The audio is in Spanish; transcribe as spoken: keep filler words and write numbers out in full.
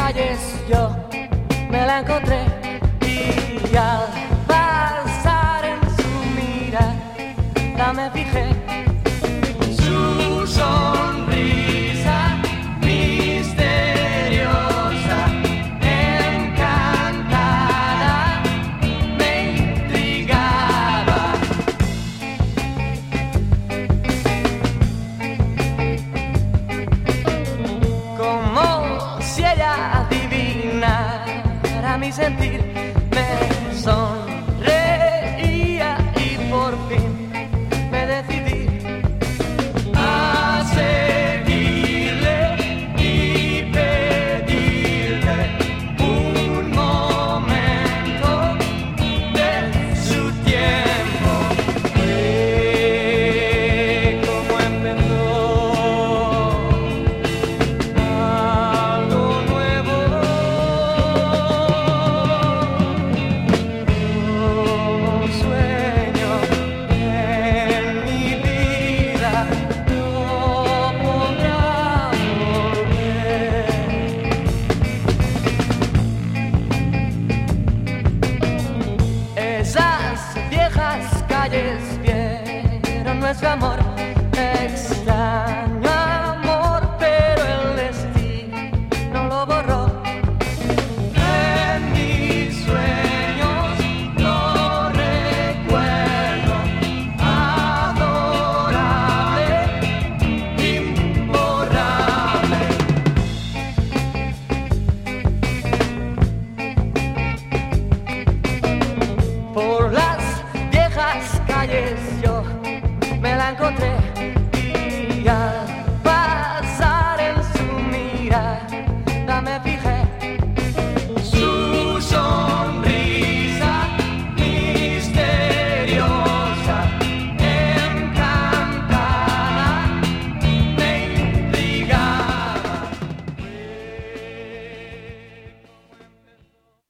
calles yo me la encontré y al pasar en su mirada me fijé. Su sonrisa misteriosa, encantada, me intrigaba. Como si ella adivinara mi sentir, me sonreía y por fin me decidí a seguirle y pedirle un momento de su tiempo. Fue como empezó algo nuevo, un sueño en mi vida no podrá volver. Esas viejas calles vieron nuestro amor, extraño amor, pero el destino lo borró. En mis sueños lo recuerdo, adorable, imborrable. Por las viejas calles yo me la encontré